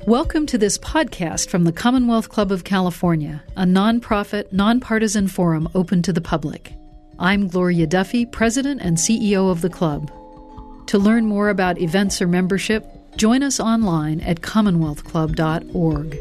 Welcome to this podcast from the Commonwealth Club of California, a nonprofit, nonpartisan forum open to the public. I'm Gloria Duffy, President and CEO of the club. To learn more about events or membership, join us online at commonwealthclub.org.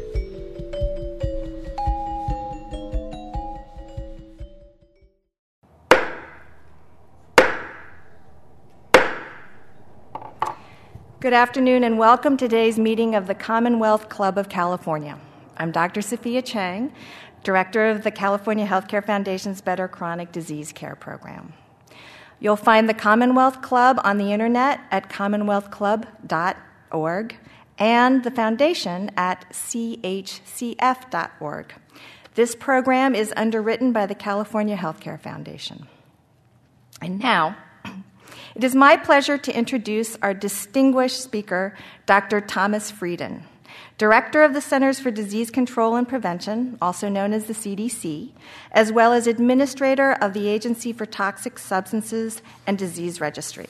Good afternoon and welcome to today's meeting of the Commonwealth Club of California. I'm Dr. Sophia Chang, Director of the California Healthcare Foundation's Better Chronic Disease Care Program. You'll find the Commonwealth Club on the internet at commonwealthclub.org and the foundation at chcf.org. This program is underwritten by the California Healthcare Foundation. And now, it is my pleasure to introduce our distinguished speaker, Dr. Thomas Frieden, Director of the Centers for Disease Control and Prevention, also known as the CDC, as well as Administrator of the Agency for Toxic Substances and Disease Registry.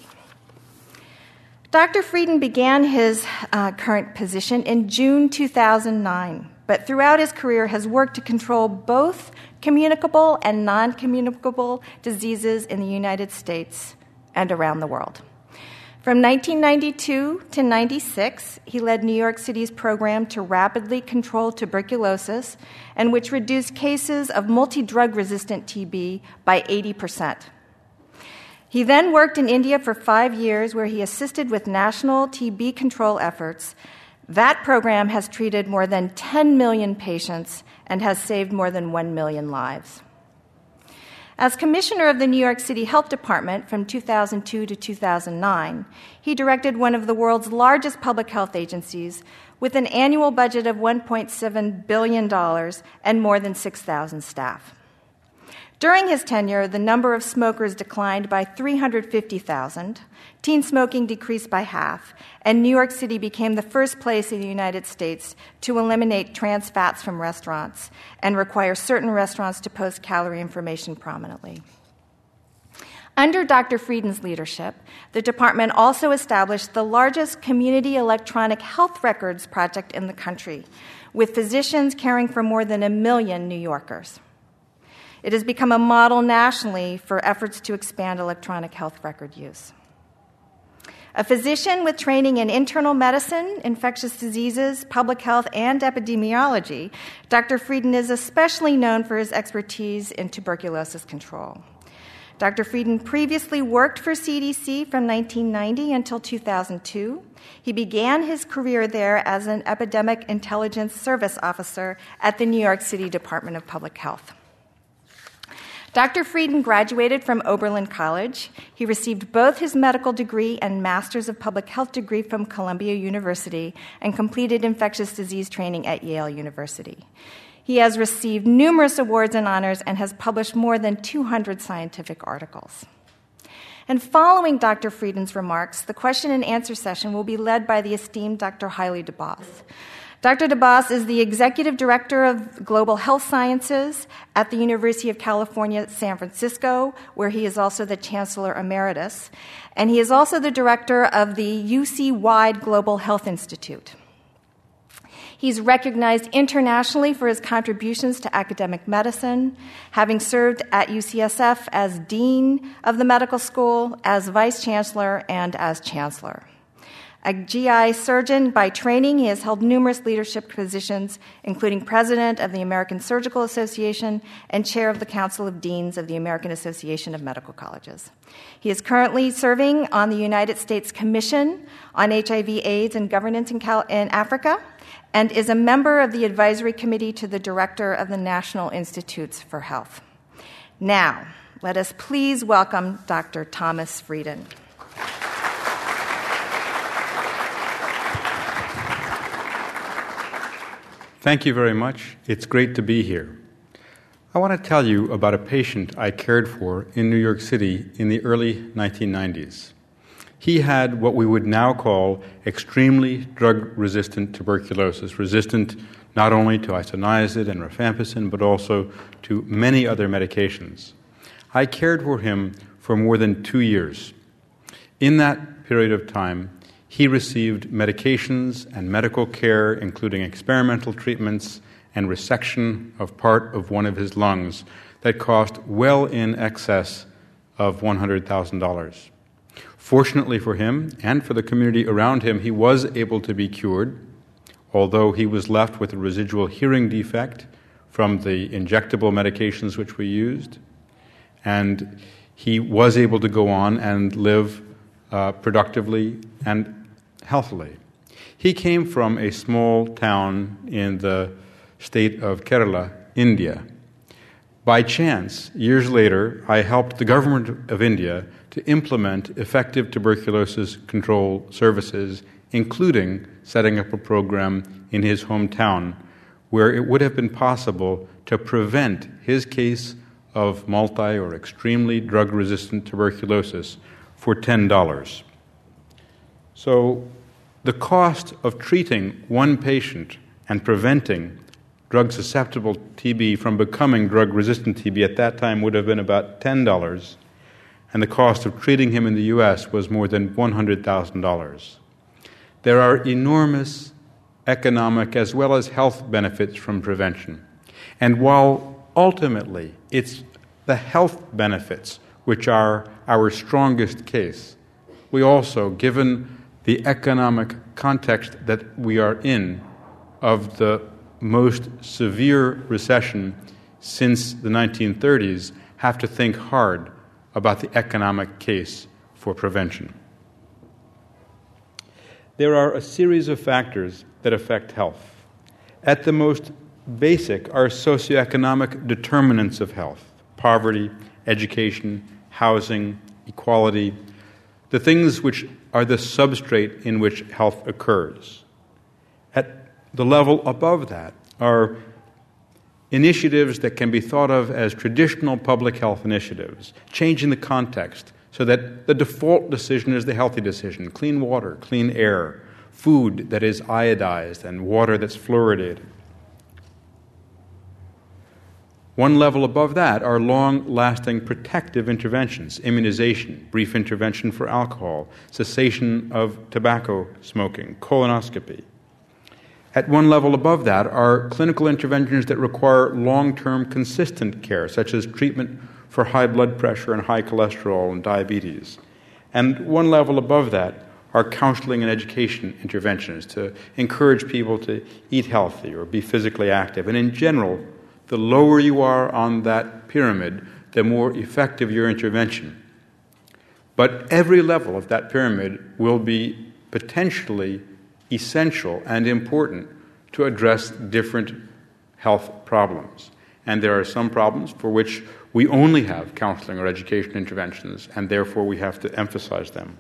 Dr. Frieden began his current position in June 2009, but throughout his career has worked to control both communicable and non-communicable diseases in the United States and around the world. From 1992 to 96, he led New York City's program to rapidly control tuberculosis, and which reduced cases of multi-drug-resistant TB by 80%. He then worked in India for 5 years, where he assisted with national TB control efforts. That program has treated more than 10 million patients and has saved more than 1 million lives. As commissioner of the New York City Health Department from 2002 to 2009, he directed one of the world's largest public health agencies with an annual budget of $1.7 billion and more than 6,000 staff. During his tenure, the number of smokers declined by 350,000, teen smoking decreased by half, and New York City became the first place in the United States to eliminate trans fats from restaurants and require certain restaurants to post calorie information prominently. Under Dr. Frieden's leadership, the department also established the largest community electronic health records project in the country, with physicians caring for more than 1 million New Yorkers. It has become a model nationally for efforts to expand electronic health record use. A physician with training in internal medicine, infectious diseases, public health, and epidemiology, Dr. Frieden is especially known for his expertise in tuberculosis control. Dr. Frieden previously worked for CDC from 1990 until 2002. He began his career there as an epidemic intelligence service officer at the New York City Department of Public Health. Dr. Frieden graduated from Oberlin College. He received both his medical degree and Master's of Public Health degree from Columbia University and completed infectious disease training at Yale University. He has received numerous awards and honors and has published more than 200 scientific articles. And following Dr. Frieden's remarks, the question and answer session will be led by the esteemed Dr. Haile Debas. Dr. Debas is the Executive Director of Global Health Sciences at the University of California, San Francisco, where he is also the Chancellor Emeritus, and he is also the Director of the UC-wide Global Health Institute. He's recognized internationally for his contributions to academic medicine, having served at UCSF as Dean of the Medical School, as Vice Chancellor, and as Chancellor. A GI surgeon by training, he has held numerous leadership positions, including President of the American Surgical Association and Chair of the Council of Deans of the American Association of Medical Colleges. He is currently serving on the United States Commission on HIV/AIDS and Governance in Africa, and is a member of the Advisory Committee to the Director of the National Institutes for Health. Now, let us please welcome Dr. Thomas Frieden. Thank you very much. It's great to be here. I want to tell you about a patient I cared for in New York City in the early 1990s. He had what we would now call extremely drug-resistant tuberculosis, resistant not only to isoniazid and rifampicin, but also to many other medications. I cared for him for more than 2 years. In that period of time, he received medications and medical care, including experimental treatments and resection of part of one of his lungs that cost well in excess of $100,000. Fortunately for him and for the community around him, he was able to be cured, although he was left with a residual hearing defect from the injectable medications which we used, and he was able to go on and live productively and healthily. He came from a small town in the state of Kerala, India. By chance, years later, I helped the government of India to implement effective tuberculosis control services, including setting up a program in his hometown where it would have been possible to prevent his case of multi or extremely drug-resistant tuberculosis for $10. So the cost of treating one patient and preventing drug-susceptible TB from becoming drug-resistant TB at that time would have been about $10, and the cost of treating him in the U.S. was more than $100,000. There are enormous economic as well as health benefits from prevention. And while ultimately it's the health benefits which are our strongest case, we also, given the economic context that we are in of the most severe recession since the 1930s, have to think hard about the economic case for prevention. There are a series of factors that affect health. At the most basic are socioeconomic determinants of health: poverty, education, housing, equality, the things which are the substrate in which health occurs. At the level above that are initiatives that can be thought of as traditional public health initiatives, changing the context so that the default decision is the healthy decision: clean water, clean air, food that is iodized, and water that's fluoridated. One level above that are long-lasting protective interventions: immunization, brief intervention for alcohol, cessation of tobacco smoking, colonoscopy. At one level above that are clinical interventions that require long-term consistent care, such as treatment for high blood pressure and high cholesterol and diabetes. And one level above that are counseling and education interventions to encourage people to eat healthy or be physically active. And in general, the lower you are on that pyramid, the more effective your intervention. But every level of that pyramid will be potentially essential and important to address different health problems. And there are some problems for which we only have counseling or education interventions, and therefore we have to emphasize them.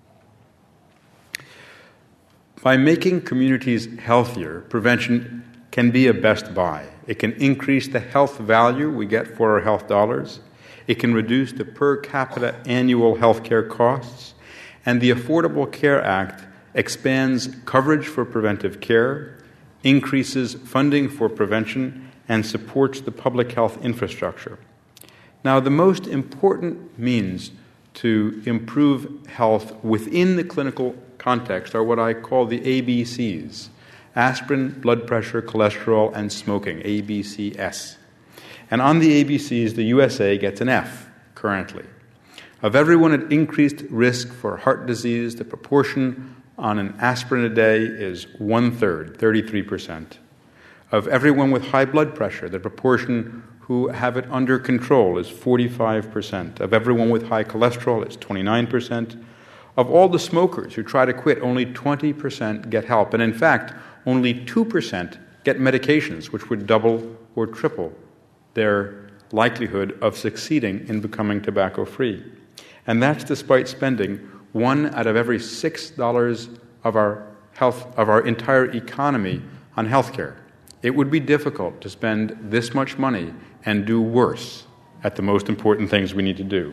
By making communities healthier, prevention can be a best buy. It can increase the health value we get for our health dollars. It can reduce the per capita annual healthcare costs. And the Affordable Care Act expands coverage for preventive care, increases funding for prevention, and supports the public health infrastructure. Now, the most important means to improve health within the clinical context are what I call the ABCs: aspirin, blood pressure, cholesterol, and smoking, ABCS. And on the ABCs, the USA gets an F currently. Of everyone at increased risk for heart disease, the proportion on an aspirin a day is 1/3, 33%. Of everyone with high blood pressure, the proportion who have it under control is 45%. Of everyone with high cholesterol, it's 29%. Of all the smokers who try to quit, only 20% get help. And in fact, only 2% get medications, which would double or triple their likelihood of succeeding in becoming tobacco-free. And that's despite spending $1 out of every $6 of our entire economy on healthcare. It would be difficult to spend this much money and do worse at the most important things we need to do.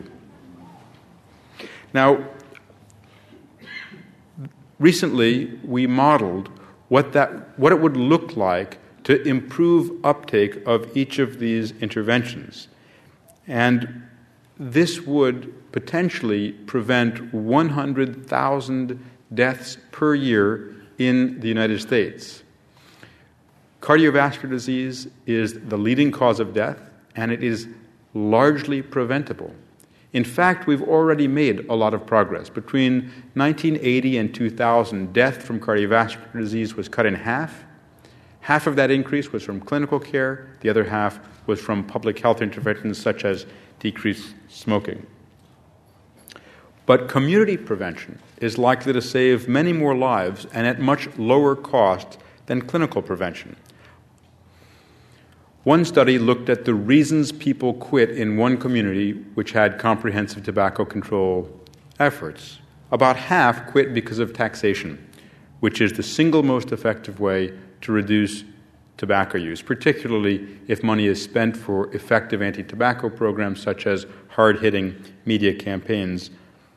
Now, recently we modeled what it would look like to improve uptake of each of these interventions. And this would potentially prevent 100,000 deaths per year in the United States. Cardiovascular disease is the leading cause of death, and it is largely preventable. In fact, we've already made a lot of progress. Between 1980 and 2000, death from cardiovascular disease was cut in half. Half of that increase was from clinical care. The other half was from public health interventions such as decreased smoking. But community prevention is likely to save many more lives and at much lower cost than clinical prevention. One study looked at the reasons people quit in one community which had comprehensive tobacco control efforts. About half quit because of taxation, which is the single most effective way to reduce tobacco use, particularly if money is spent for effective anti-tobacco programs such as hard-hitting media campaigns.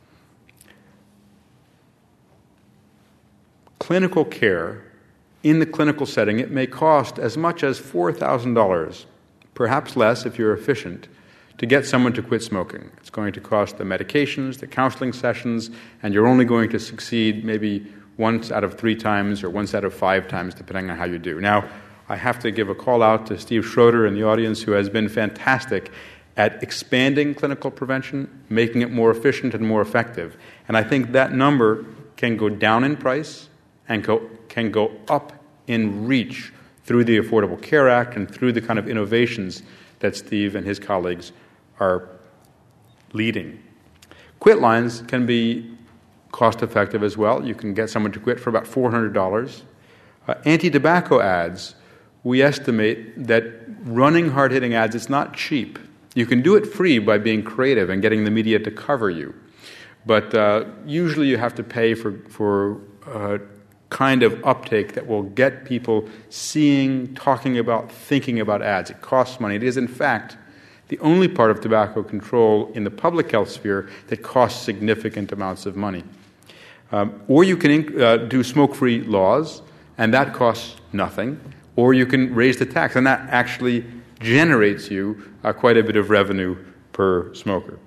Clinical care, in the clinical setting, it may cost as much as $4,000, perhaps less if you're efficient, to get someone to quit smoking. It's going to cost the medications, the counseling sessions, and you're only going to succeed maybe once out of 3 times or once out of 5 times, depending on how you do. Now, I have to give a call out to Steve Schroeder in the audience, who has been fantastic at expanding clinical prevention, making it more efficient and more effective. And I think that number can go down in price and can go up in reach through the Affordable Care Act and through the kind of innovations that Steve and his colleagues are leading. Quit lines can be cost-effective as well. You can get someone to quit for about $400. Anti-tobacco ads, we estimate that running hard-hitting ads, it's not cheap. You can do it free by being creative and getting the media to cover you. But usually you have to pay for kind of uptake that will get people seeing, talking about, thinking about ads. It costs money. It is, in fact, the only part of tobacco control in the public health sphere that costs significant amounts of money. Or you can do smoke-free laws, and that costs nothing. Or you can raise the tax, and that actually generates you quite a bit of revenue per smoker.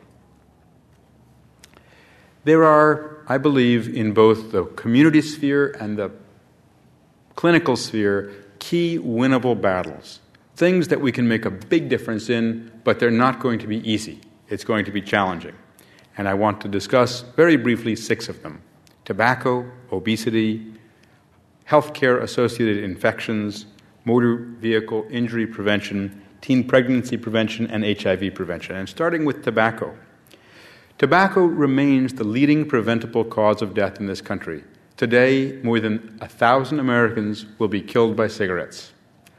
There are, I believe, in both the community sphere and the clinical sphere, key winnable battles, things that we can make a big difference in, but they're not going to be easy. It's going to be challenging. And I want to discuss very briefly 6 of them: tobacco, obesity, healthcare-associated infections, motor vehicle injury prevention, teen pregnancy prevention, and HIV prevention. And starting with tobacco. Tobacco remains the leading preventable cause of death in this country. Today, more than 1,000 Americans will be killed by cigarettes,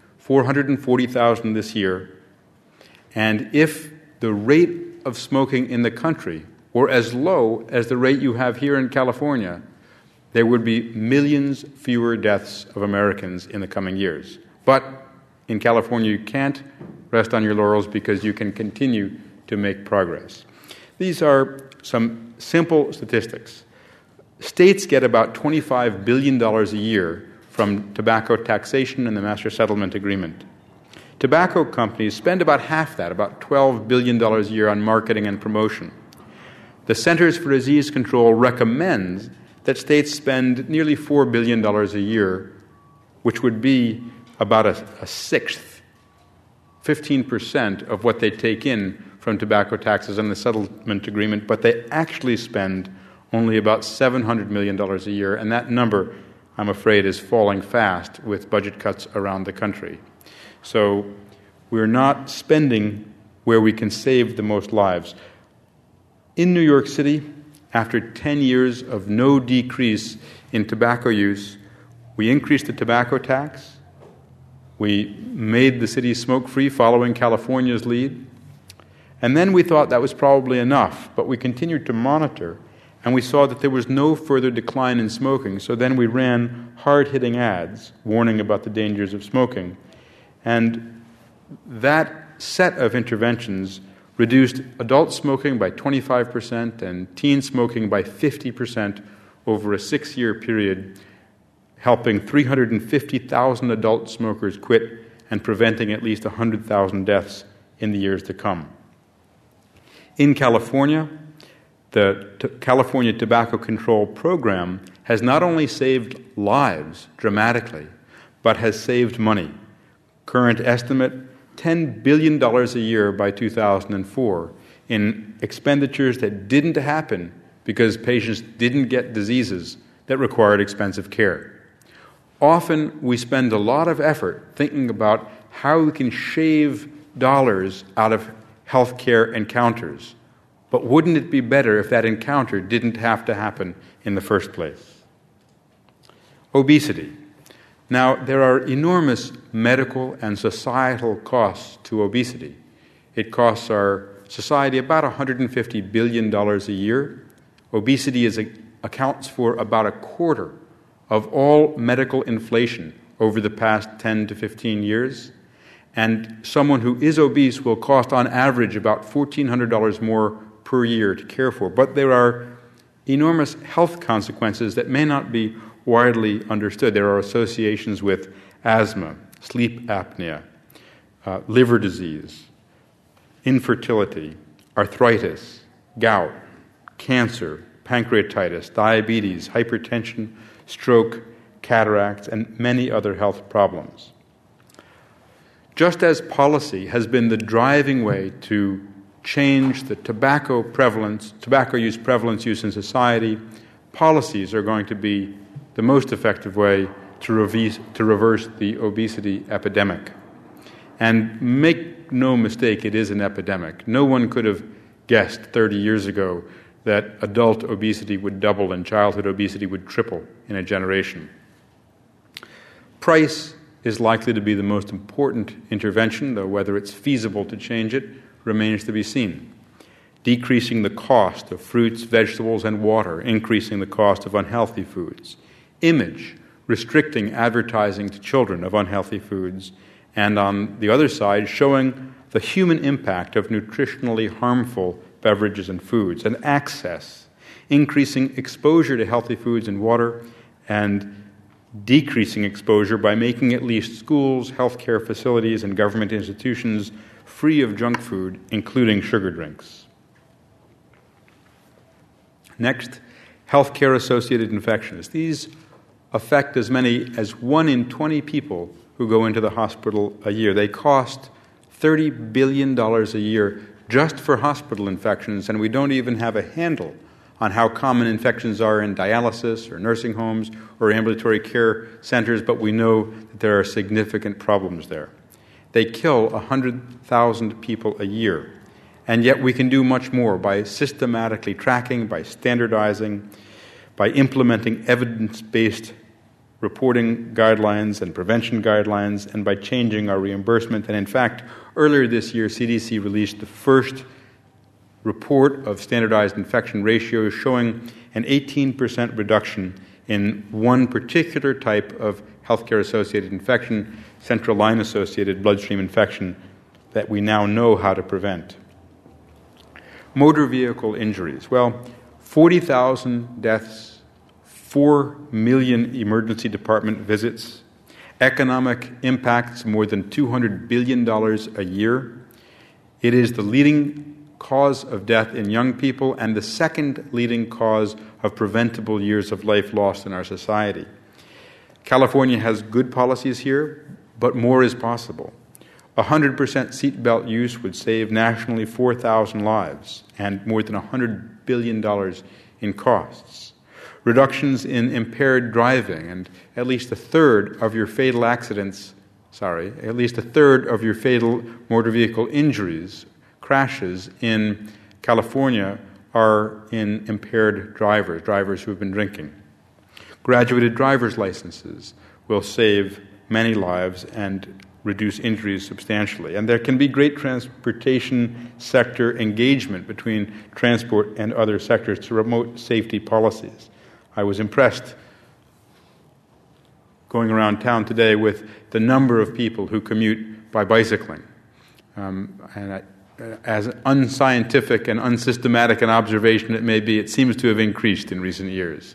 440,000 this year. And if the rate of smoking in the country were as low as the rate you have here in California, there would be millions fewer deaths of Americans in the coming years. But in California, you can't rest on your laurels because you can continue to make progress. These are some simple statistics. States get about $25 billion a year from tobacco taxation and the Master Settlement Agreement. Tobacco companies spend about half that, about $12 billion a year, on marketing and promotion. The Centers for Disease Control recommends that states spend nearly $4 billion a year, which would be about a sixth, 15% of what they take in from tobacco taxes and the settlement agreement, but they actually spend only about $700 million a year, and that number, I'm afraid, is falling fast with budget cuts around the country. So we're not spending where we can save the most lives. In New York City, after 10 years of no decrease in tobacco use, we increased the tobacco tax. We made the city smoke-free, following California's lead. And then we thought that was probably enough, but we continued to monitor, and we saw that there was no further decline in smoking. So then we ran hard-hitting ads warning about the dangers of smoking. And that set of interventions reduced adult smoking by 25% and teen smoking by 50% over a 6-year period, helping 350,000 adult smokers quit and preventing at least 100,000 deaths in the years to come. In California, the California Tobacco Control Program has not only saved lives dramatically, but has saved money. Current estimate, $10 billion a year by 2004 in expenditures that didn't happen because patients didn't get diseases that required expensive care. Often we spend a lot of effort thinking about how we can shave dollars out of healthcare encounters. But wouldn't it be better if that encounter didn't have to happen in the first place? Obesity. Now, there are enormous medical and societal costs to obesity. It costs our society about $150 billion a year. Obesity accounts for about a quarter of all medical inflation over the past 10 to 15 years. And someone who is obese will cost on average about $1,400 more per year to care for. But there are enormous health consequences that may not be widely understood. There are associations with asthma, sleep apnea, liver disease, infertility, arthritis, gout, cancer, pancreatitis, diabetes, hypertension, stroke, cataracts, and many other health problems. Just as policy has been the driving way to change the tobacco use prevalence in society, policies are going to be the most effective way to reverse the obesity epidemic. And make no mistake, it is an epidemic. No one could have guessed 30 years ago that adult obesity would double and childhood obesity would triple in a generation. Price is likely to be the most important intervention, though whether it's feasible to change it remains to be seen. Decreasing the cost of fruits, vegetables, and water, increasing the cost of unhealthy foods. Image, restricting advertising to children of unhealthy foods, and on the other side, showing the human impact of nutritionally harmful beverages and foods. And access, increasing exposure to healthy foods and water, and decreasing exposure by making at least schools, healthcare facilities, and government institutions free of junk food, including sugar drinks. Next, healthcare-associated infections. These affect as many as 1 in 20 people who go into the hospital a year. They cost $30 billion a year just for hospital infections, and we don't even have a handle on how common infections are in dialysis or nursing homes or ambulatory care centers, but we know that there are significant problems there. They kill 100,000 people a year, and yet we can do much more by systematically tracking, by standardizing, by implementing evidence-based reporting guidelines and prevention guidelines, and by changing our reimbursement. And in fact, earlier this year, CDC released the first report of standardized infection ratios showing an 18% reduction in one particular type of healthcare-associated infection, central line-associated bloodstream infection, that we now know how to prevent. Motor vehicle injuries. Well, 40,000 deaths, 4 million emergency department visits, economic impacts more than $200 billion a year. It is the leading cause of death in young people and the second leading cause of preventable years of life lost in our society. California has good policies here, but more is possible. 100% seatbelt use would save nationally 4,000 lives and more than $100 billion in costs. Reductions in impaired driving, and at least a third of your fatal motor vehicle injuries, crashes in California are in impaired drivers who have been drinking. Graduated driver's licenses will save many lives and reduce injuries substantially. And there can be great transportation sector engagement between transport and other sectors to promote safety policies. I was impressed going around town today with the number of people who commute by bicycling. As unscientific and unsystematic an observation it may be, it seems to have increased in recent years.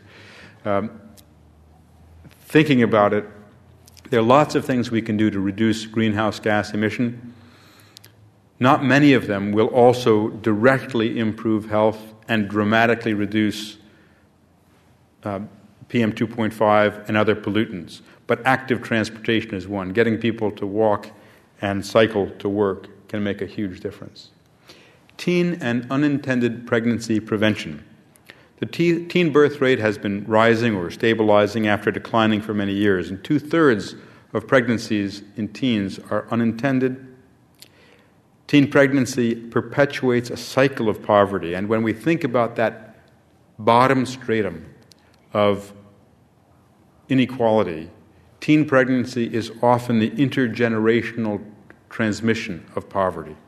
Thinking about it, there are lots of things we can do to reduce greenhouse gas emission. Not many of them will also directly improve health and dramatically reduce PM2.5 and other pollutants. But active transportation is one. Getting people to walk and cycle to work can make a huge difference. Teen and unintended pregnancy prevention. The teen birth rate has been rising or stabilizing after declining for many years, and 2/3 of pregnancies in teens are unintended. Teen pregnancy perpetuates a cycle of poverty, and when we think about that bottom stratum of inequality, teen pregnancy is often the intergenerational transmission of poverty.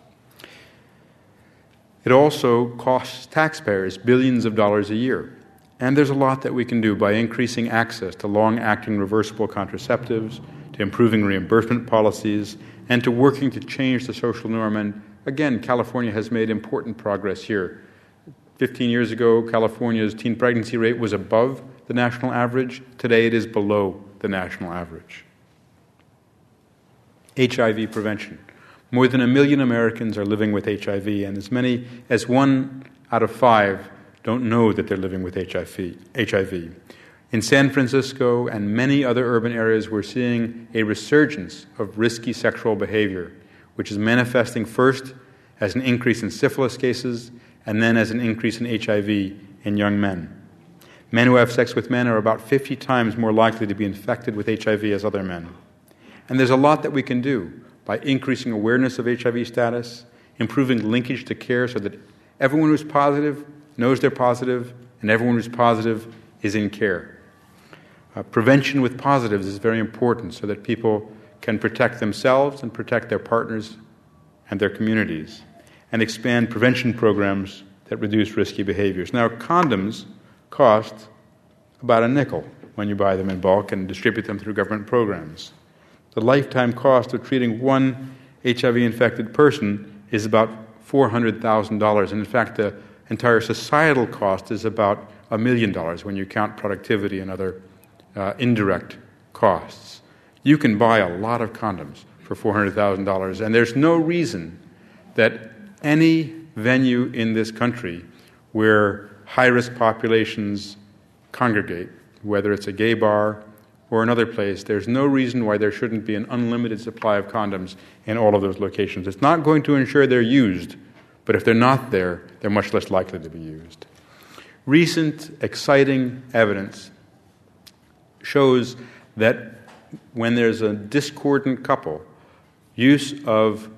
It also costs taxpayers billions of dollars a year. And there's a lot that we can do by increasing access to long-acting reversible contraceptives, to improving reimbursement policies, and to working to change the social norm. And again, California has made important progress here. 15 years ago, California's teen pregnancy rate was above the national average. Today, it is below the national average. HIV prevention. More than 1 million Americans are living with HIV, and as many as 1 out of 5 don't know that they're living with HIV. In San Francisco and many other urban areas, we're seeing a resurgence of risky sexual behavior, which is manifesting first as an increase in syphilis cases and then as an increase in HIV in young men. Men who have sex with men are about 50 times more likely to be infected with HIV as other men. And there's a lot that we can do by increasing awareness of HIV status, improving linkage to care so that everyone who's positive knows they're positive, and everyone who's positive is in care. Prevention with positives is very important so that people can protect themselves and protect their partners and their communities, and expand prevention programs that reduce risky behaviors. Now, condoms cost about a nickel when you buy them in bulk and distribute them through government programs. The lifetime cost of treating one HIV-infected person is about $400,000. And in fact, the entire societal cost is about $1 million when you count productivity and other indirect costs. You can buy a lot of condoms for $400,000, and there's no reason that any venue in this country where high-risk populations congregate, whether it's a gay bar or another place, there's no reason why there shouldn't be an unlimited supply of condoms in all of those locations. It's not going to ensure they're used, but if they're not there, they're much less likely to be used. Recent, exciting evidence shows that when there's a discordant couple, use of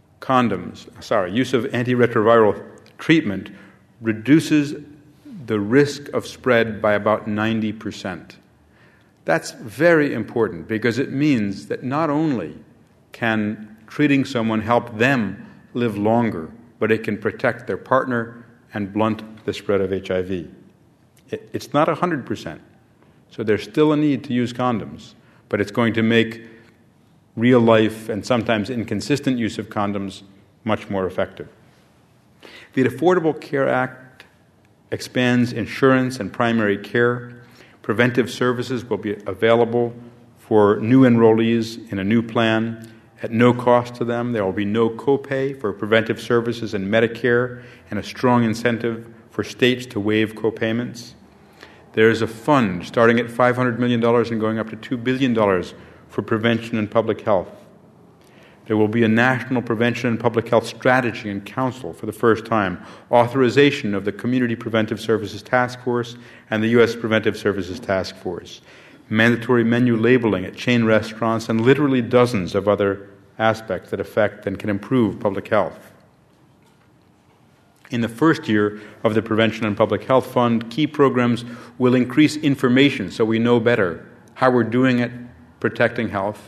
antiretroviral treatment reduces the risk of spread by about 90%. That's very important because it means that not only can treating someone help them live longer, but it can protect their partner and blunt the spread of HIV. It's not 100%, so there's still a need to use condoms, but it's going to make real life and sometimes inconsistent use of condoms much more effective. The Affordable Care Act expands insurance and primary care. Preventive services will be available for new enrollees in a new plan at no cost to them. There will be no copay for preventive services in Medicare and a strong incentive for states to waive copayments. There is a fund starting at $500 million and going up to $2 billion for prevention and public health. There will be a national prevention and public health strategy and council for the first time, authorization of the Community Preventive Services Task Force and the U.S. Preventive Services Task Force, mandatory menu labeling at chain restaurants, and literally dozens of other aspects that affect and can improve public health. In the first year of the Prevention and Public Health Fund, key programs will increase information so we know better how we're doing at protecting health.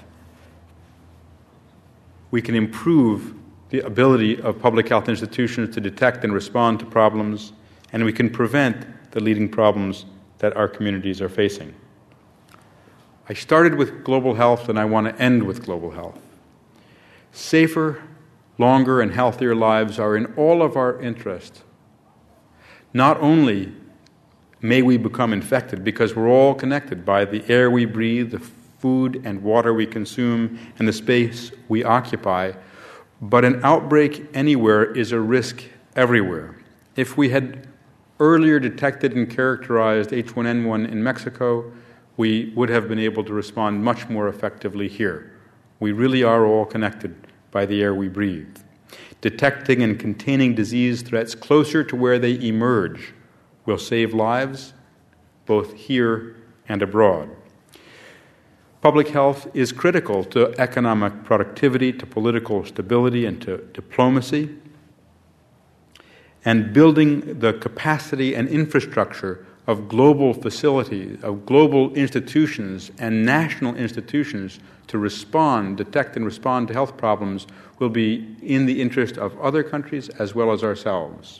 We can improve the ability of public health institutions to detect and respond to problems, and we can prevent the leading problems that our communities are facing. I started with global health, and I want to end with global health. Safer, longer, and healthier lives are in all of our interest. Not only may we become infected, because we're all connected by the air we breathe, the food and water we consume, and the space we occupy, but an outbreak anywhere is a risk everywhere. If we had earlier detected and characterized H1N1 in Mexico, we would have been able to respond much more effectively here. We really are all connected by the air we breathe. Detecting and containing disease threats closer to where they emerge will save lives both here and abroad. Public health is critical to economic productivity, to political stability, and to diplomacy. And building the capacity and infrastructure of global facilities, of global institutions and national institutions to detect and respond to health problems will be in the interest of other countries as well as ourselves.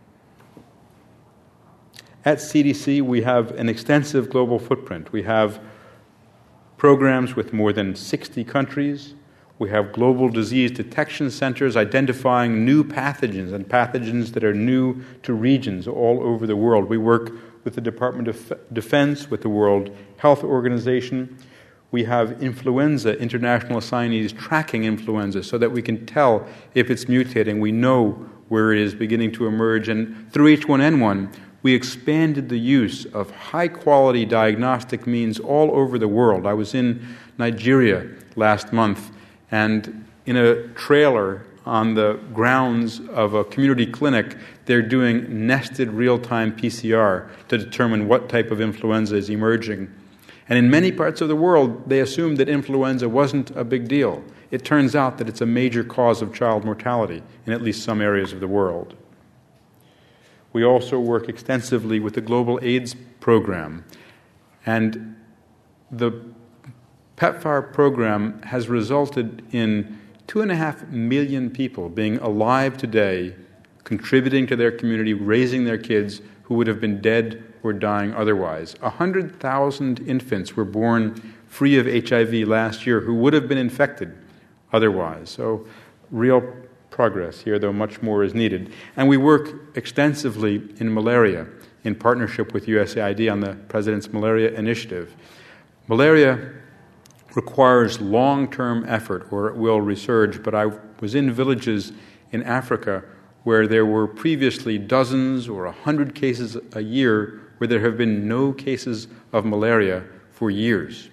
At CDC, we have an extensive global footprint. We have programs with more than 60 countries. We have global disease detection centers identifying new pathogens and pathogens that are new to regions all over the world. We work with the Department of Defense, with the World Health Organization. We have influenza, international assignees tracking influenza so that we can tell if it's mutating. We know where it is beginning to emerge. And through H1N1, we expanded the use of high-quality diagnostic means all over the world. I was in Nigeria last month, and in a trailer on the grounds of a community clinic, they're doing nested real-time PCR to determine what type of influenza is emerging. And in many parts of the world, they assumed that influenza wasn't a big deal. It turns out that it's a major cause of child mortality in at least some areas of the world. We also work extensively with the Global AIDS Program. And the PEPFAR program has resulted in 2.5 million people being alive today, contributing to their community, raising their kids who would have been dead or dying otherwise. 100,000 infants were born free of HIV last year who would have been infected otherwise. So real progress here, though much more is needed. And we work extensively in malaria in partnership with USAID on the President's Malaria Initiative. Malaria requires long-term effort or it will resurge, but I was in villages in Africa where there were previously dozens or 100 cases a year where there have been no cases of malaria for years.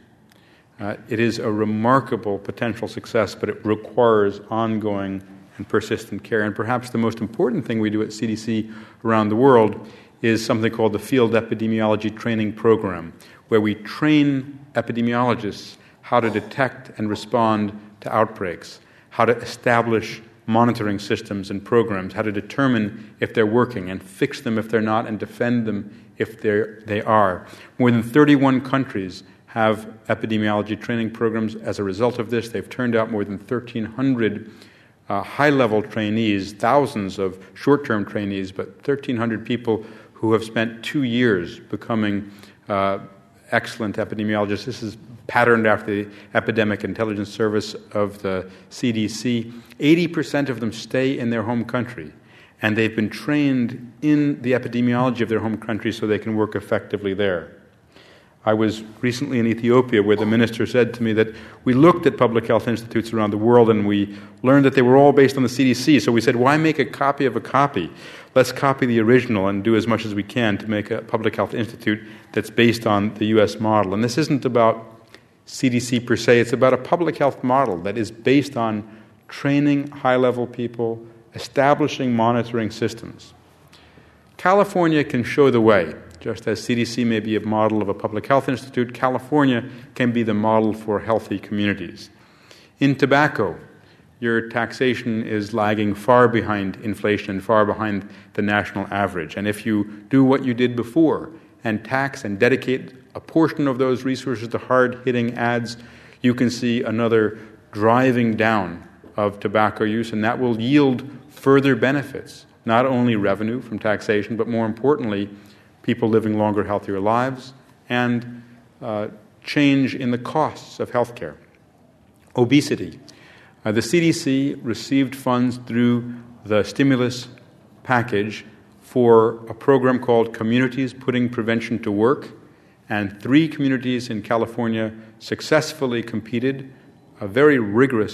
It is a remarkable potential success, but it requires ongoing and persistent care. And perhaps the most important thing we do at CDC around the world is something called the Field Epidemiology Training Program, where we train epidemiologists how to detect and respond to outbreaks, how to establish monitoring systems and programs, how to determine if they're working and fix them if they're not and defend them if they are. More than 31 countries have epidemiology training programs. As a result of this, they've turned out more than 1,300 high-level trainees, thousands of short-term trainees, but 1,300 people who have spent 2 years becoming excellent epidemiologists. This is patterned after the Epidemic Intelligence Service of the CDC. 80% of them stay in their home country, and they've been trained in the epidemiology of their home country so they can work effectively there. I was recently in Ethiopia where the minister said to me that we looked at public health institutes around the world and we learned that they were all based on the CDC. So we said, why make a copy of a copy? Let's copy the original and do as much as we can to make a public health institute that's based on the U.S. model. And this isn't about CDC per se. It's about a public health model that is based on training high-level people, establishing monitoring systems. California can show the way. Just as CDC may be a model of a public health institute, California can be the model for healthy communities. In tobacco, your taxation is lagging far behind inflation and far behind the national average. And if you do what you did before and tax and dedicate a portion of those resources to hard-hitting ads, you can see another driving down of tobacco use, and that will yield further benefits, not only revenue from taxation, but more importantly, people living longer, healthier lives, and change in the costs of healthcare. Obesity. The CDC received funds through the stimulus package for a program called Communities Putting Prevention to Work, and 3 communities in California successfully competed, a very rigorous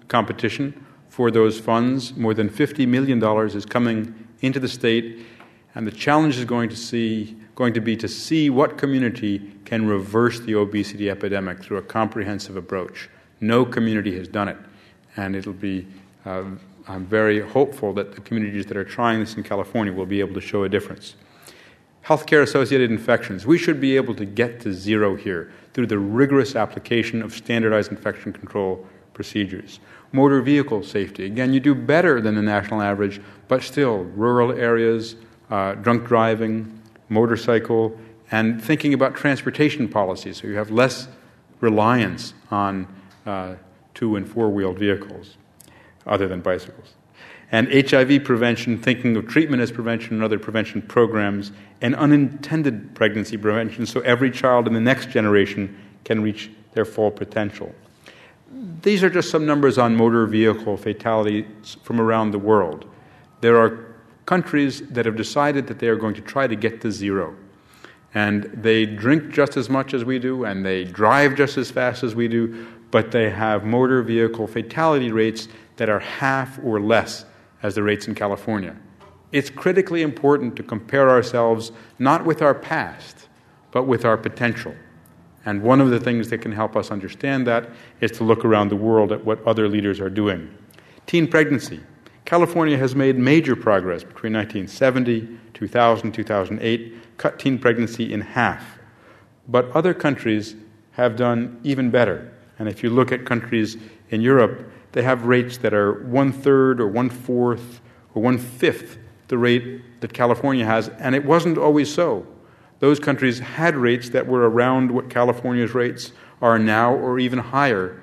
competition for those funds. More than $50 million is coming into the state. And the challenge is going to be to see what community can reverse the obesity epidemic through a comprehensive approach. No community has done it, and it'll be. I'm very hopeful that the communities that are trying this in California will be able to show a difference. Healthcare-associated infections. We should be able to get to zero here through the rigorous application of standardized infection control procedures. Motor vehicle safety. Again, you do better than the national average, but still, rural areas, drunk driving, motorcycle, and thinking about transportation policies so you have less reliance on 2- and 4-wheeled vehicles other than bicycles. And HIV prevention, thinking of treatment as prevention and other prevention programs, and unintended pregnancy prevention so every child in the next generation can reach their full potential. These are just some numbers on motor vehicle fatalities from around the world. There are countries that have decided that they are going to try to get to zero. And they drink just as much as we do, and they drive just as fast as we do, but they have motor vehicle fatality rates that are half or less as the rates in California. It's critically important to compare ourselves not with our past, but with our potential. And one of the things that can help us understand that is to look around the world at what other leaders are doing. Teen pregnancy. California has made major progress between 1970, 2000, 2008, cut teen pregnancy in half. But other countries have done even better. And if you look at countries in Europe, they have rates that are 1/3 or 1/4 or 1/5 the rate that California has, and it wasn't always so. Those countries had rates that were around what California's rates are now or even higher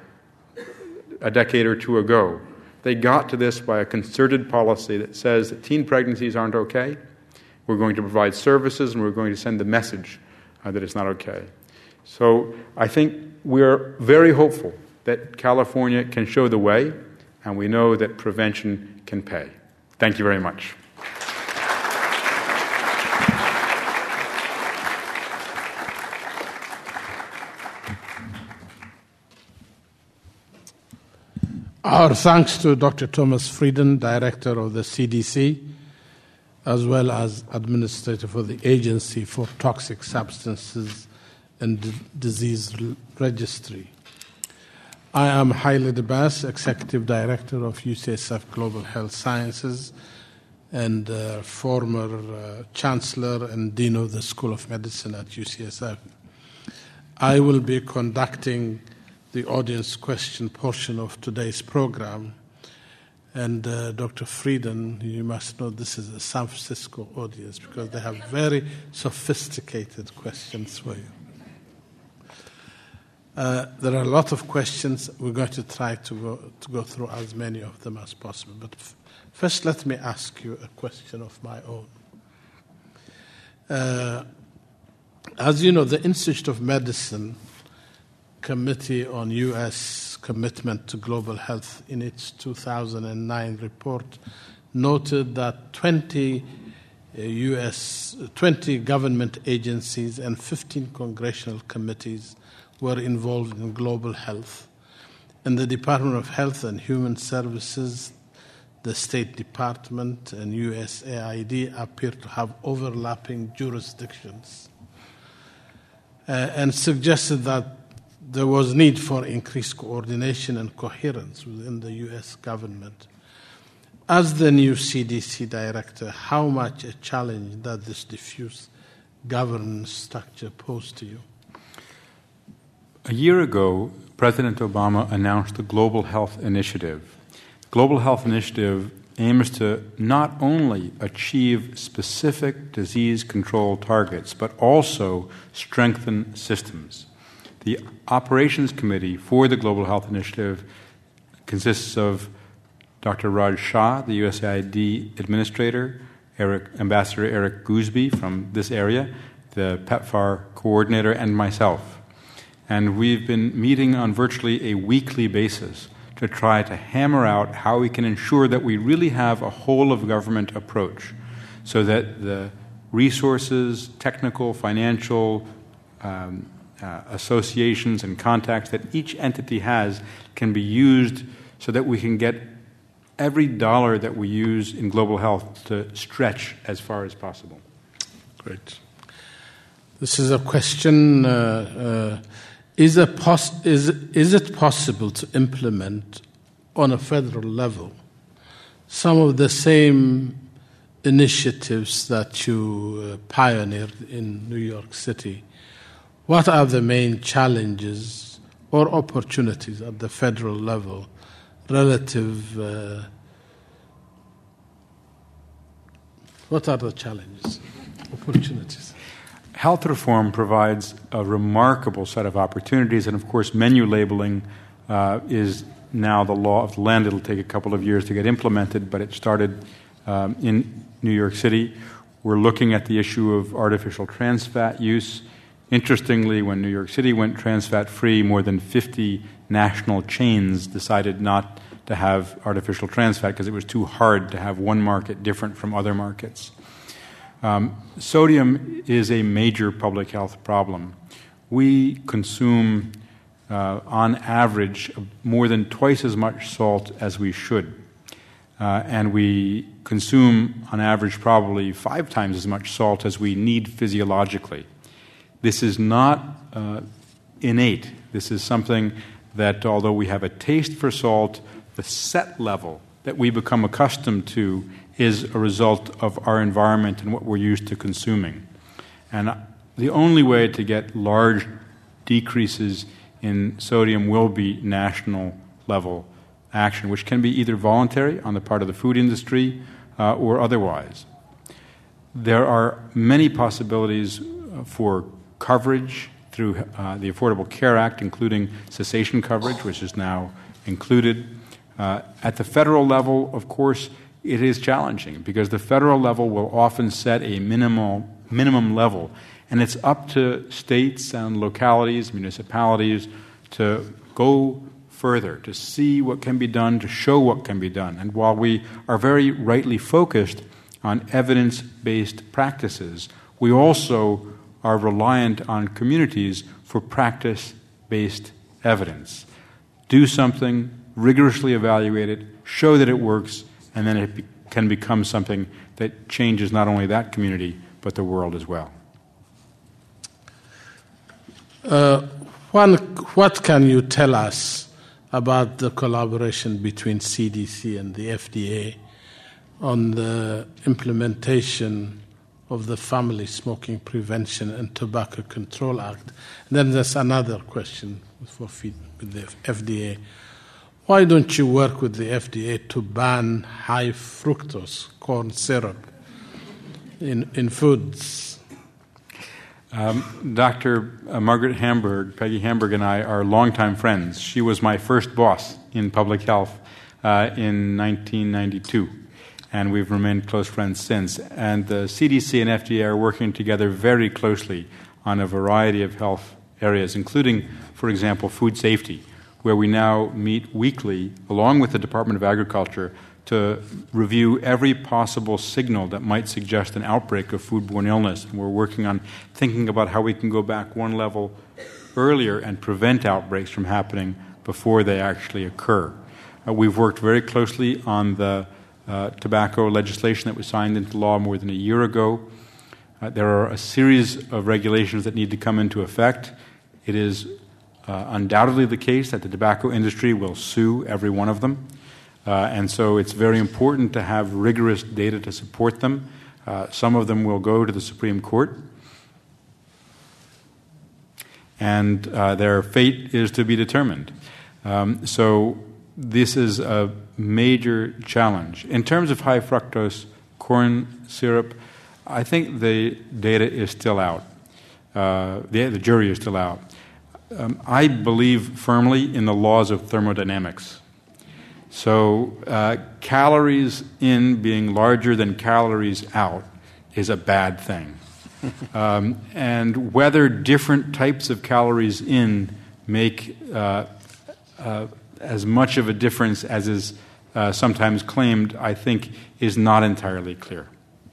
a decade or two ago. They got to this by a concerted policy that says that teen pregnancies aren't okay. We're going to provide services and we're going to send the message that it's not okay. So I think we're very hopeful that California can show the way, and we know that prevention can pay. Thank you very much. Our thanks to Dr. Thomas Frieden, Director of the CDC, as well as Administrator for the Agency for Toxic Substances and Disease Registry. I am Haile Debas, Executive Director of UCSF Global Health Sciences and former Chancellor and Dean of the School of Medicine at UCSF. I will be conducting the audience question portion of today's program. And Dr. Frieden, you must know this is a San Francisco audience because they have very sophisticated questions for you. There are a lot of questions. We're going to try to go through as many of them as possible. But first, let me ask you a question of my own. As you know, the Institute of Medicine Committee on U.S. Commitment to Global Health in its 2009 report noted that 20 government agencies and 15 congressional committees were involved in global health. And the Department of Health and Human Services, the State Department, and USAID appear to have overlapping jurisdictions and suggested that there was need for increased coordination and coherence within the U.S. government. As the new CDC director, how much a challenge does this diffuse governance structure pose to you? A year ago, President Obama announced the Global Health Initiative. The Global Health Initiative aims to not only achieve specific disease control targets, but also strengthen systems. The Operations Committee for the Global Health Initiative consists of Dr. Raj Shah, the USAID Administrator, Ambassador Eric Goosby from this area, the PEPFAR Coordinator, and myself. And we've been meeting on virtually a weekly basis to try to hammer out how we can ensure that we really have a whole-of-government approach so that the resources, technical, financial, associations and contacts that each entity has can be used so that we can get every dollar that we use in global health to stretch as far as possible. Great. This is a question, is it possible to implement on a federal level some of the same initiatives that you pioneered in New York City? What are the main challenges or opportunities at the federal level relative? What are the challenges, opportunities? Health reform provides a remarkable set of opportunities, and of course menu labeling is now the law of the land. It'll take a couple of years to get implemented, but it started in New York City. We're looking at the issue of artificial trans fat use. Interestingly, when New York City went trans fat free, more than 50 national chains decided not to have artificial trans fat because it was too hard to have one market different from other markets. Sodium is a major public health problem. We consume, on average, more than twice as much salt as we should. And we consume, on average, probably 5 times as much salt as we need physiologically. This is not innate. This is something that, although we have a taste for salt, the set level that we become accustomed to is a result of our environment and what we're used to consuming. And the only way to get large decreases in sodium will be national level action, which can be either voluntary on the part of the food industry or otherwise. There are many possibilities for coverage through the Affordable Care Act, including cessation coverage, which is now included. At the federal level, of course, it is challenging because the federal level will often set a minimum level, and it's up to states and localities, municipalities, to go further, to see what can be done, to show what can be done. And while we are very rightly focused on evidence-based practices, we also are reliant on communities for practice-based evidence. Do something, rigorously evaluate it, show that it works, and then it can become something that changes not only that community, but the world as well. What can you tell us about the collaboration between CDC and the FDA on the implementation of the Family Smoking Prevention and Tobacco Control Act? And then there's another question with the FDA. Why don't you work with the FDA to ban high fructose corn syrup in foods? Dr. Margaret Hamburg, Peggy Hamburg, and I are longtime friends. She was my first boss in public health in 1992, and we've remained close friends since. And the CDC and FDA are working together very closely on a variety of health areas, including, for example, food safety, where we now meet weekly, along with the Department of Agriculture, to review every possible signal that might suggest an outbreak of foodborne illness. And we're working on thinking about how we can go back one level earlier and prevent outbreaks from happening before they actually occur. We've worked very closely on the tobacco legislation that was signed into law more than a year ago. There are a series of regulations that need to come into effect. It is undoubtedly the case that the tobacco industry will sue every one of them. And so it's very important to have rigorous data to support them. Some of them will go to the Supreme Court. And their fate is to be determined. So this is a major challenge. In terms of high fructose corn syrup, I think the data is still out. The jury is still out. I believe firmly in the laws of thermodynamics. So calories in being larger than calories out is a bad thing. And whether different types of calories in make as much of a difference as is sometimes claimed, I think, is not entirely clear.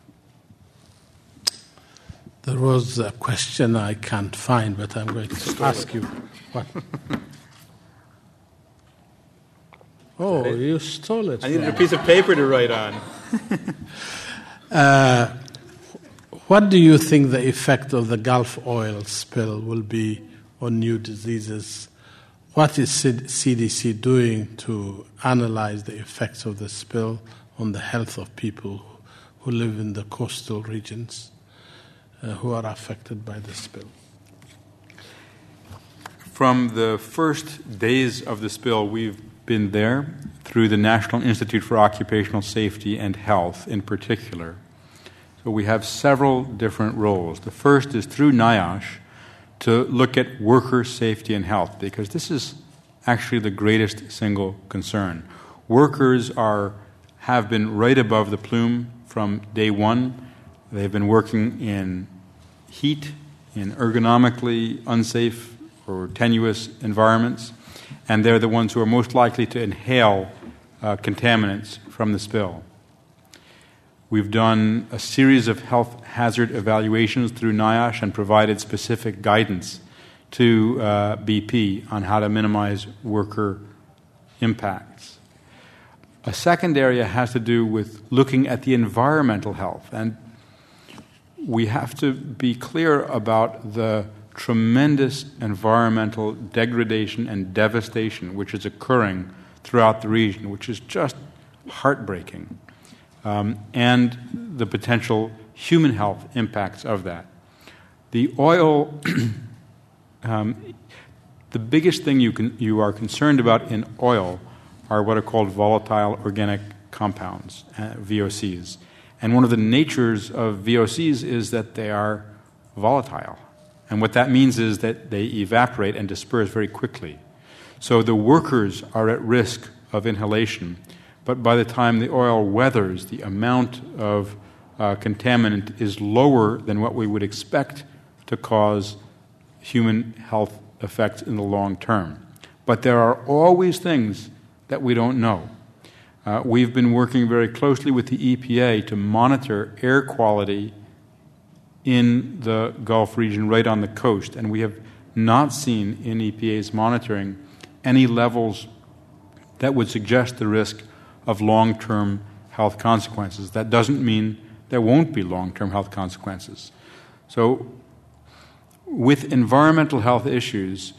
There was a question I can't find, but I'm going to ask you. What? Oh, you stole it. I needed a piece of paper to write on. What do you think the effect of the Gulf oil spill will be on new diseases? What is CDC doing to analyze the effects of the spill on the health of people who live in the coastal regions who are affected by the spill? From the first days of the spill, we've been there through the National Institute for Occupational Safety and Health in particular. So we have several different roles. The first is through NIOSH to look at worker safety and health, because this is actually the greatest single concern. Workers have been right above the plume from day one. They've been working in heat, in ergonomically unsafe or tenuous environments, and they're the ones who are most likely to inhale contaminants from the spill. We've done a series of health hazard evaluations through NIOSH and provided specific guidance to BP on how to minimize worker impacts. A second area has to do with looking at the environmental health, and we have to be clear about the tremendous environmental degradation and devastation which is occurring throughout the region, which is just heartbreaking. And the potential human health impacts of that. The oil, the biggest thing you are concerned about in oil are what are called volatile organic compounds, VOCs. And one of the natures of VOCs is that they are volatile. And what that means is that they evaporate and disperse very quickly. So the workers are at risk of inhalation. But by the time the oil weathers, the amount of contaminant is lower than what we would expect to cause human health effects in the long term. But there are always things that we don't know. We've been working very closely with the EPA to monitor air quality in the Gulf region right on the coast, and we have not seen in EPA's monitoring any levels that would suggest the risk of long-term health consequences. That doesn't mean there won't be long-term health consequences. So with environmental health issues,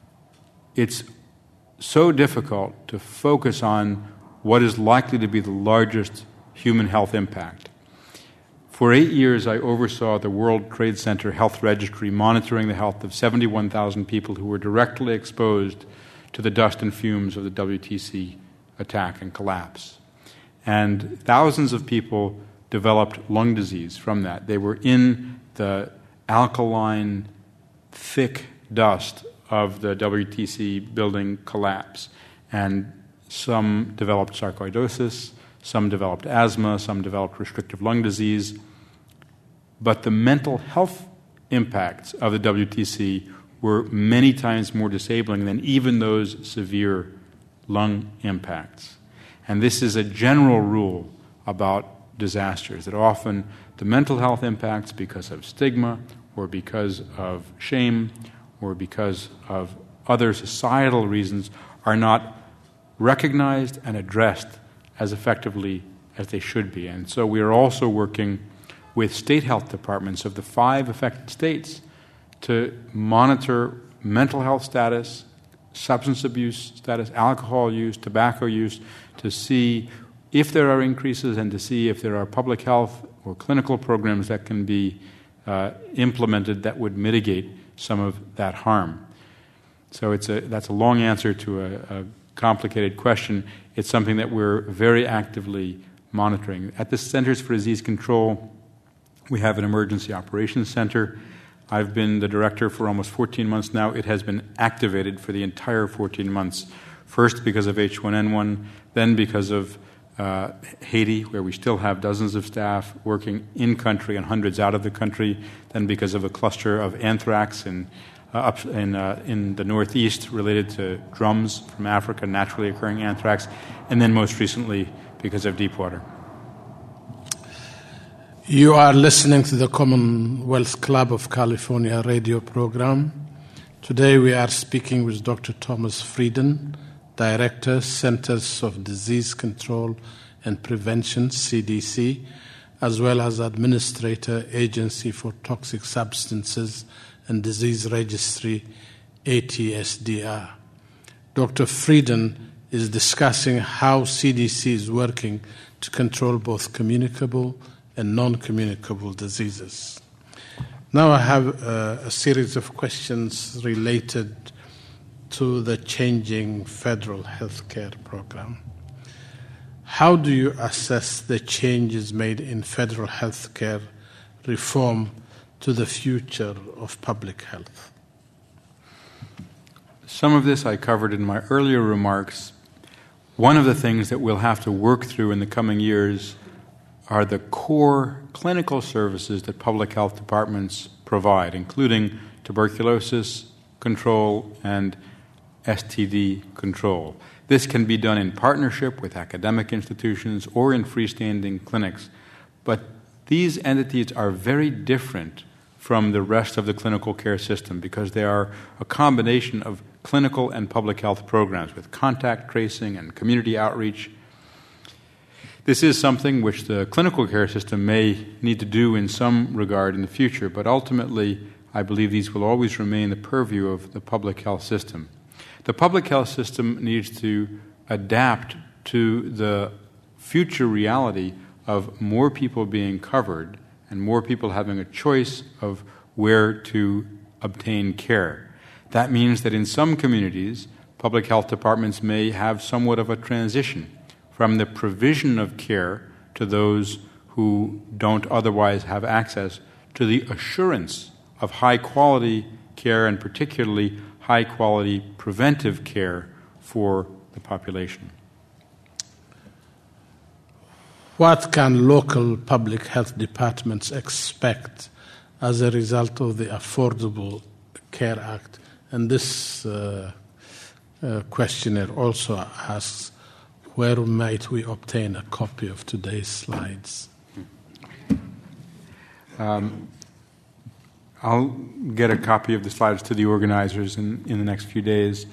it's so difficult to focus on what is likely to be the largest human health impact. For 8 years, I oversaw the World Trade Center Health Registry monitoring the health of 71,000 people who were directly exposed to the dust and fumes of the WTC attack and collapse. And thousands of people developed lung disease from that. They were in the alkaline, thick dust of the WTC building collapse. And some developed sarcoidosis, some developed asthma, some developed restrictive lung disease. But the mental health impacts of the WTC were many times more disabling than even those severe lung impacts. And this is a general rule about disasters, that often the mental health impacts because of stigma or because of shame or because of other societal reasons are not recognized and addressed as effectively as they should be. And so we are also working with state health departments of the 5 affected states to monitor mental health status, substance abuse status, alcohol use, tobacco use, to see if there are increases and to see if there are public health or clinical programs that can be implemented that would mitigate some of that harm. So that's a long answer to a complicated question. It's something that we're very actively monitoring. At the Centers for Disease Control, we have an emergency operations center. I've been the director for almost 14 months now. It has been activated for the entire 14 months, first because of H1N1, then because of Haiti, where we still have dozens of staff working in-country and hundreds out of the country, then because of a cluster of anthrax in the Northeast related to drums from Africa, naturally occurring anthrax, and then most recently because of Deepwater. You are listening to the Commonwealth Club of California radio program. Today we are speaking with Dr. Thomas Frieden, Director, Centers of Disease Control and Prevention, CDC, as well as Administrator, Agency for Toxic Substances and Disease Registry, ATSDR. Dr. Frieden is discussing how CDC is working to control both communicable and non-communicable diseases. Now I have a series of questions related to the changing federal healthcare program. How do you assess the changes made in federal healthcare reform to the future of public health? Some of this I covered in my earlier remarks. One of the things that we'll have to work through in the coming years are the core clinical services that public health departments provide, including tuberculosis control and STD control. This can be done in partnership with academic institutions or in freestanding clinics, but these entities are very different from the rest of the clinical care system because they are a combination of clinical and public health programs with contact tracing and community outreach. This is something which the clinical care system may need to do in some regard in the future, but ultimately I believe these will always remain the purview of the public health system. The public health system needs to adapt to the future reality of more people being covered and more people having a choice of where to obtain care. That means that in some communities, public health departments may have somewhat of a transition from the provision of care to those who don't otherwise have access to the assurance of high-quality care and particularly high-quality preventive care for the population. What can local public health departments expect as a result of the Affordable Care Act? And this questionnaire also asks, where might we obtain a copy of today's slides? I'll get a copy of the slides to the organizers in the next few days.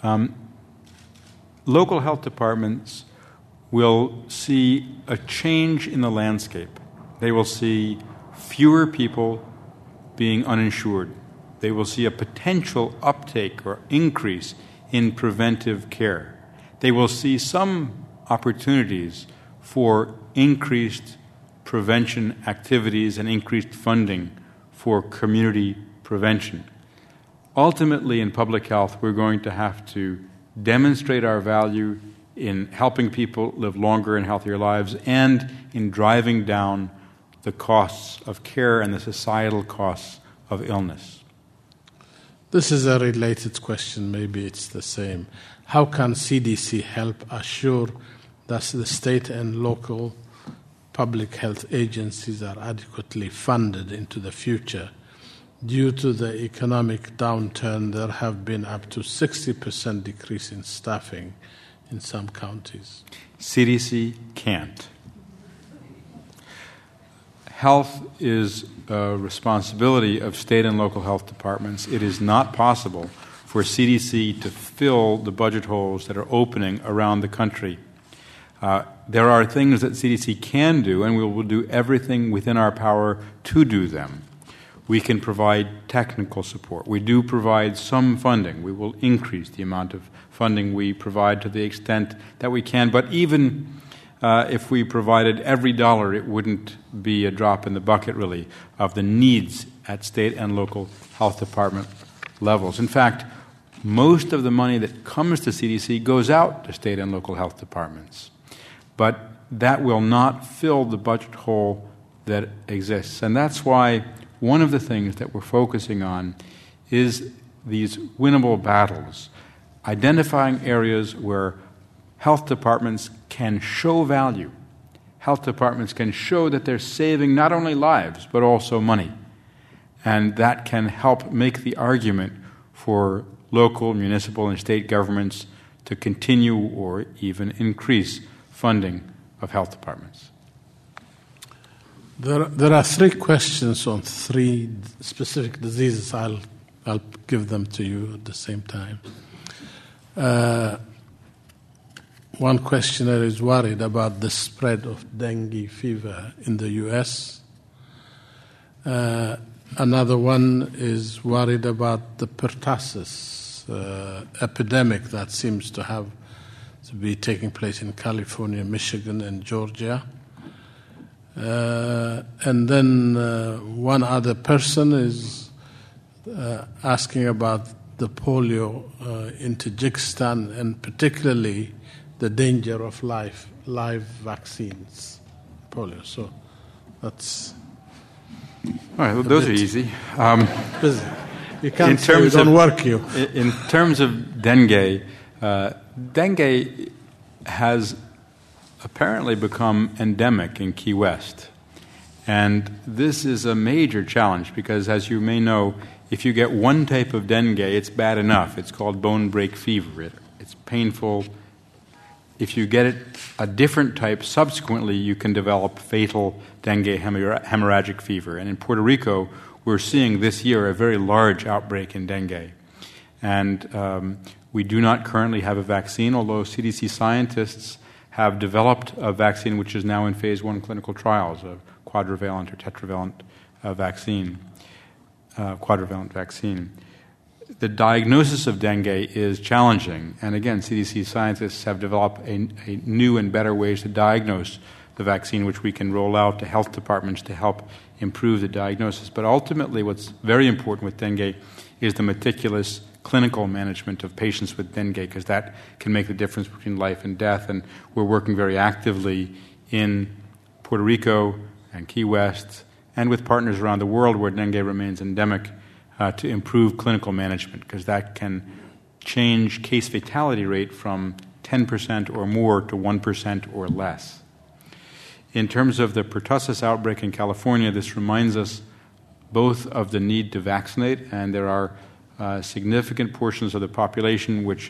Local health departments will see a change in the landscape. They will see fewer people being uninsured. They will see a potential uptake or increase in preventive care. They will see some opportunities for increased prevention activities and increased funding for community prevention. Ultimately, in public health, we're going to have to demonstrate our value in helping people live longer and healthier lives and in driving down the costs of care and the societal costs of illness. This is a related question, maybe it's the same. How can CDC help assure that the state and local public health agencies are adequately funded into the future? Due to the economic downturn, there have been up to 60% decrease in staffing in some counties. CDC can't. Health is a responsibility of state and local health departments. It is not possible for CDC to fill the budget holes that are opening around the country. There are things that CDC can do, and we will do everything within our power to do them. We can provide technical support. We do provide some funding. We will increase the amount of funding we provide to the extent that we can. But even if we provided every dollar, it wouldn't be a drop in the bucket, really, of the needs at state and local health department levels. In fact, most of the money that comes to CDC goes out to state and local health departments. But that will not fill the budget hole that exists. And that's why one of the things that we're focusing on is these winnable battles, identifying areas where health departments can show value. Health departments can show that they're saving not only lives, but also money. And that can help make the argument for local, municipal, and state governments to continue or even increase funding of health departments. There are three questions on three specific diseases. I'll give them to you at the same time. one questioner is worried about the spread of dengue fever in the U.S. Another one is worried about the pertussis epidemic that seems to be taking place in California, Michigan, and Georgia. And then one other person is asking about the polio in Tajikistan, and particularly the danger of live vaccines, polio. So that's... All right, well, those are easy. Busy. You can't say we don't work you. In terms of dengue, dengue has apparently become endemic in Key West. And this is a major challenge because, as you may know, if you get one type of dengue, it's bad enough. It's called bone break fever. It's painful. If you get a different type, subsequently you can develop fatal dengue hemorrhagic fever. And in Puerto Rico, we're seeing this year a very large outbreak in dengue. And we do not currently have a vaccine, although CDC scientists have developed a vaccine which is now in phase 1 clinical trials, a quadrivalent or tetravalent vaccine, quadrivalent vaccine. The diagnosis of dengue is challenging, and again, CDC scientists have developed a new and better ways to diagnose the vaccine, which we can roll out to health departments to help improve the diagnosis. But ultimately, what's very important with dengue is the meticulous clinical management of patients with dengue, because that can make the difference between life and death, and we're working very actively in Puerto Rico and Key West and with partners around the world where dengue remains endemic to improve clinical management, because that can change case fatality rate from 10% or more to 1% or less. In terms of the pertussis outbreak in California, this reminds us both of the need to vaccinate, and there are significant portions of the population which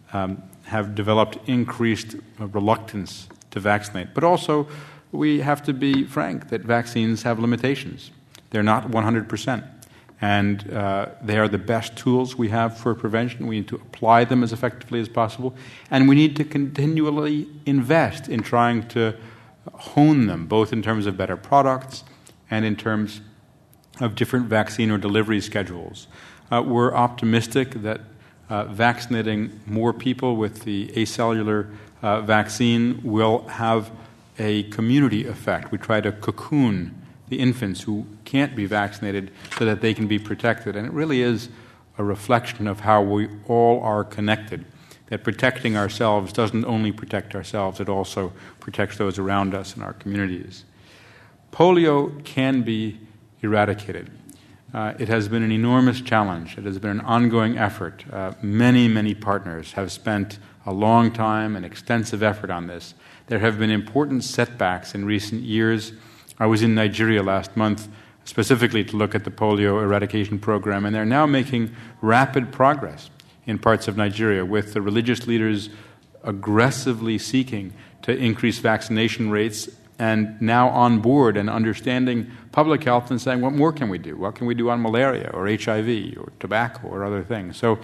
have developed increased reluctance to vaccinate. But also, we have to be frank that vaccines have limitations. They're not 100%. And they are the best tools we have for prevention. We need to apply them as effectively as possible. And we need to continually invest in trying to hone them, both in terms of better products and in terms of different vaccine or delivery schedules. We're optimistic that vaccinating more people with the acellular vaccine will have a community effect. We try to cocoon the infants who can't be vaccinated so that they can be protected. And it really is a reflection of how we all are connected, that protecting ourselves doesn't only protect ourselves, it also protects those around us in our communities. Polio can be eradicated. It has been an enormous challenge. It has been an ongoing effort. Many partners have spent a long time and extensive effort on this. There have been important setbacks in recent years. I was in Nigeria last month specifically to look at the polio eradication program, and they're now making rapid progress in parts of Nigeria, with the religious leaders aggressively seeking to increase vaccination rates and now on board and understanding public health and saying, what more can we do? What can we do on malaria or HIV or tobacco or other things? So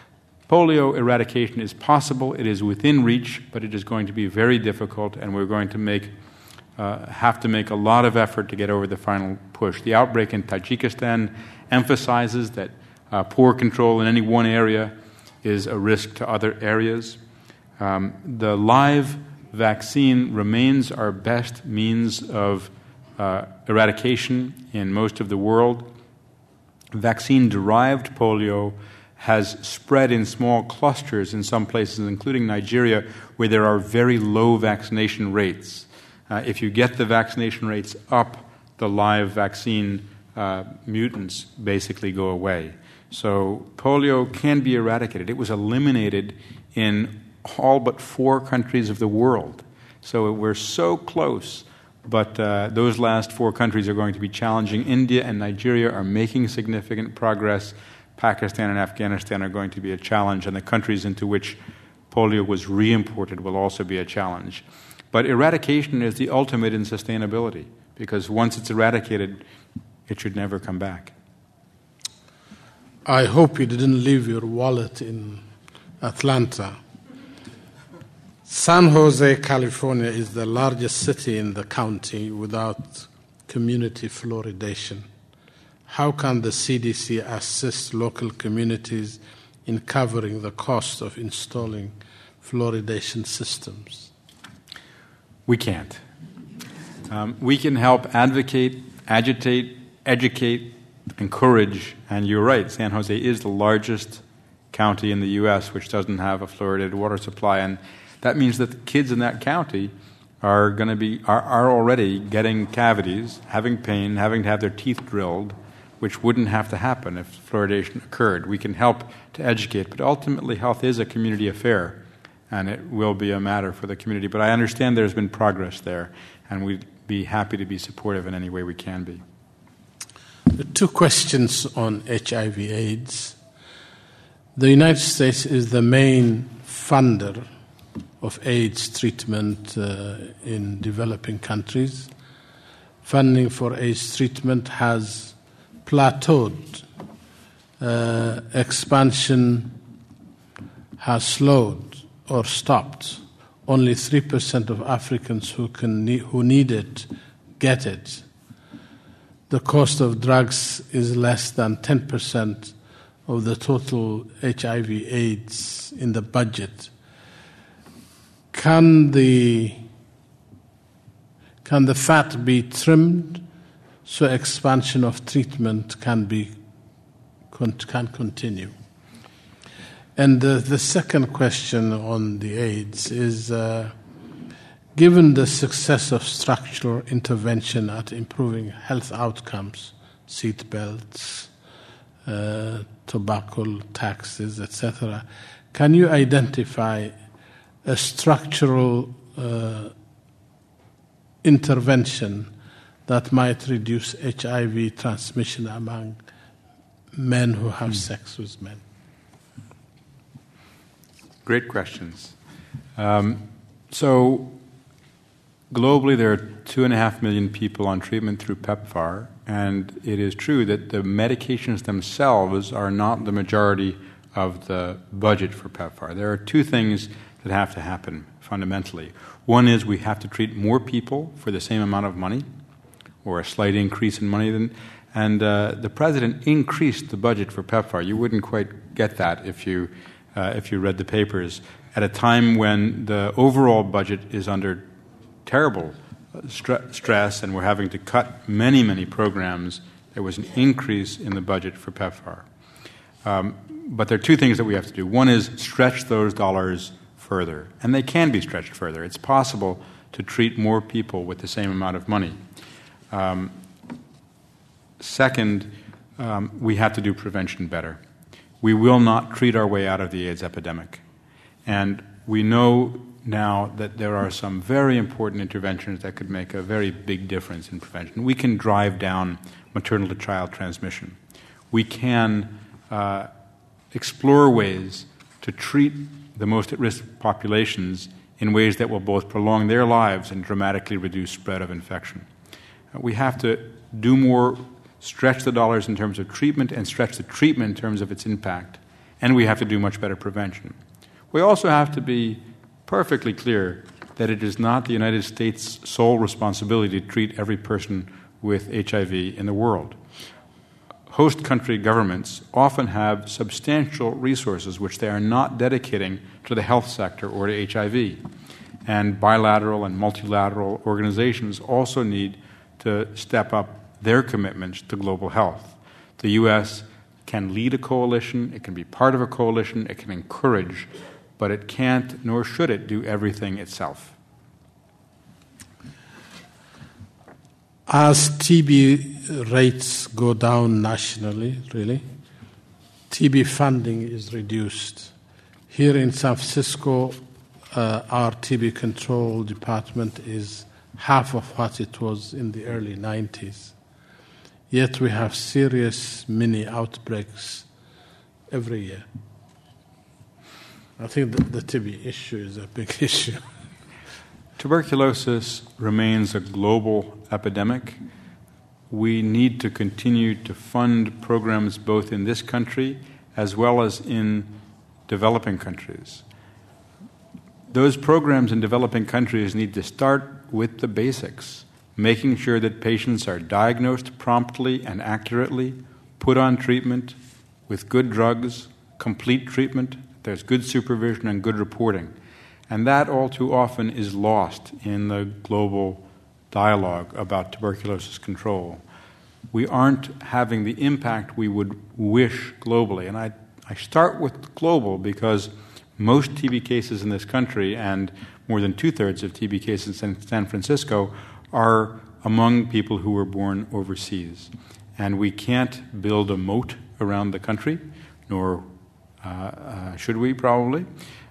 polio eradication is possible, it is within reach, but it is going to be very difficult, and we're going to have to make a lot of effort to get over the final push. The outbreak in Tajikistan emphasizes that poor control in any one area is a risk to other areas. The live vaccine remains our best means of eradication in most of the world. Vaccine-derived polio has spread in small clusters in some places, including Nigeria, where there are very low vaccination rates. If you get the vaccination rates up, the live vaccine mutants basically go away. So polio can be eradicated. It was eliminated in all but 4 countries of the world. So we're so close, but those last 4 countries are going to be challenging. India and Nigeria are making significant progress. Pakistan and Afghanistan are going to be a challenge, and the countries into which polio was re-imported will also be a challenge. But eradication is the ultimate in sustainability, because once it's eradicated, it should never come back. I hope you didn't leave your wallet in Atlanta. San Jose, California is the largest city in the county without community fluoridation. How can the CDC assist local communities in covering the cost of installing fluoridation systems? We can't. We can help advocate, agitate, educate, encourage, and you're right, San Jose is the largest county in the U.S. which doesn't have a fluoridated water supply, and that means that the kids in that county are already getting cavities, having pain, having to have their teeth drilled, which wouldn't have to happen if fluoridation occurred. We can help to educate, but ultimately health is a community affair, and it will be a matter for the community. But I understand there's been progress there, and we'd be happy to be supportive in any way we can be. Two questions on HIV/AIDS. The United States is the main funder of AIDS treatment in developing countries. Funding for AIDS treatment has plateaued. Expansion has slowed or stopped. Only 3% of Africans who need it get it. The cost of drugs is less than 10% of the total HIV/AIDS in the budget. Can the fat be trimmed so expansion of treatment can continue? And the second question on the AIDS is, given the success of structural intervention at improving health outcomes, seat belts, tobacco taxes, etc., can you identify a structural intervention that might reduce HIV transmission among men who have sex with men? Great questions. So globally there are 2.5 million people on treatment through PEPFAR, and it is true that the medications themselves are not the majority of the budget for PEPFAR. There are two things that have to happen fundamentally. One is we have to treat more people for the same amount of money, or a slight increase in money. And the President increased the budget for PEPFAR. You wouldn't quite get that if you read the papers, at a time when the overall budget is under terrible stress and we're having to cut many, many programs. There was an increase in the budget for PEPFAR. But there are two things that we have to do. One is stretch those dollars further, and they can be stretched further. It's possible to treat more people with the same amount of money. Second, we have to do prevention better. We will not treat our way out of the AIDS epidemic. And we know now that there are some very important interventions that could make a very big difference in prevention. We can drive down maternal-to-child transmission. We can explore ways to treat the most at-risk populations in ways that will both prolong their lives and dramatically reduce spread of infection. We have to do more, stretch the dollars in terms of treatment and stretch the treatment in terms of its impact. And we have to do much better prevention. We also have to be perfectly clear that it is not the United States' sole responsibility to treat every person with HIV in the world. Host country governments often have substantial resources which they are not dedicating to the health sector or to HIV. And bilateral and multilateral organizations also need to step up their commitments to global health. The U.S. can lead a coalition, it can be part of a coalition, it can encourage, but it can't, nor should it, do everything itself. As TB rates go down nationally, TB funding is reduced. Here in San Francisco, our TB control department is half of what it was in the early 90s. Yet we have serious mini outbreaks every year. I think the TB issue is a big issue. Tuberculosis remains a global epidemic. We need to continue to fund programs both in this country as well as in developing countries. those programs in developing countries need to start with the basics, making sure that patients are diagnosed promptly and accurately, put on treatment with good drugs, complete treatment, there's good supervision and good reporting. And that all too often is lost in the global dialogue about tuberculosis control. We aren't having the impact we would wish globally. And I start with global because most TB cases in this country, and more than 2/3 of TB cases in San Francisco, are among people who were born overseas. And we can't build a moat around the country, nor should we probably.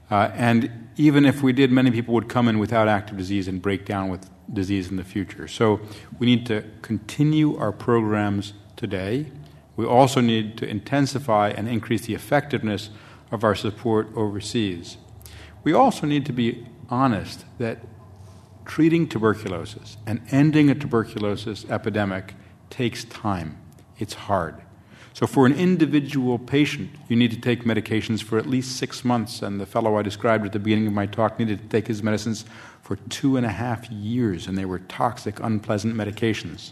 And even if we did, many people would come in without active disease and break down with disease in the future. So we need to continue our programs today. We also need to intensify and increase the effectiveness of our support overseas. We also need to be honest that treating tuberculosis and ending a tuberculosis epidemic takes time. It's hard. So for an individual patient, you need to take medications for at least 6 months, and the fellow I described at the beginning of my talk needed to take his medicines for 2.5 years, and they were toxic, unpleasant medications.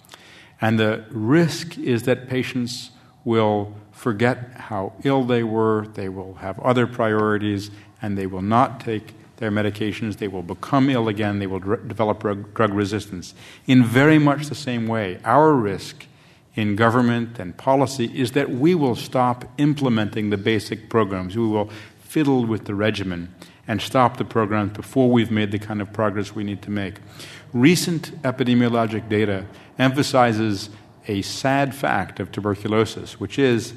And the risk is that patients will forget how ill they were, they will have other priorities, and they will not take their medications, they will become ill again, they will develop drug resistance. In very much the same way, our risk in government and policy is that we will stop implementing the basic programs. We will fiddle with the regimen and stop the programs before we've made the kind of progress we need to make. Recent epidemiologic data emphasizes a sad fact of tuberculosis, which is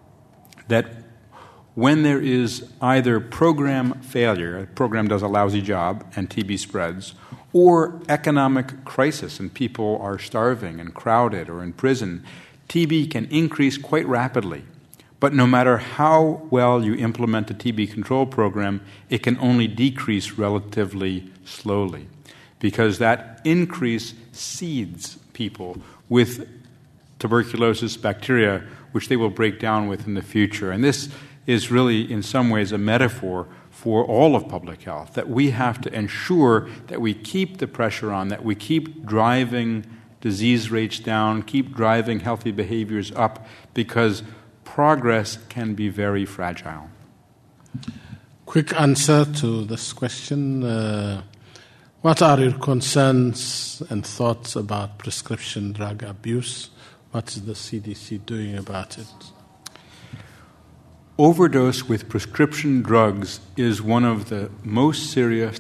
that when there is either program failure, a program does a lousy job and TB spreads, or economic crisis and people are starving and crowded or in prison, TB can increase quite rapidly. But no matter how well you implement a TB control program, it can only decrease relatively slowly because that increase seeds people with tuberculosis bacteria, which they will break down with in the future. And this is really, in some ways, a metaphor for all of public health, that we have to ensure that we keep the pressure on, that we keep driving disease rates down, keep driving healthy behaviors up, because progress can be very fragile. Quick answer to this question. What are your concerns and thoughts about prescription drug abuse? What is the CDC doing about it? Overdose with prescription drugs is one of the most serious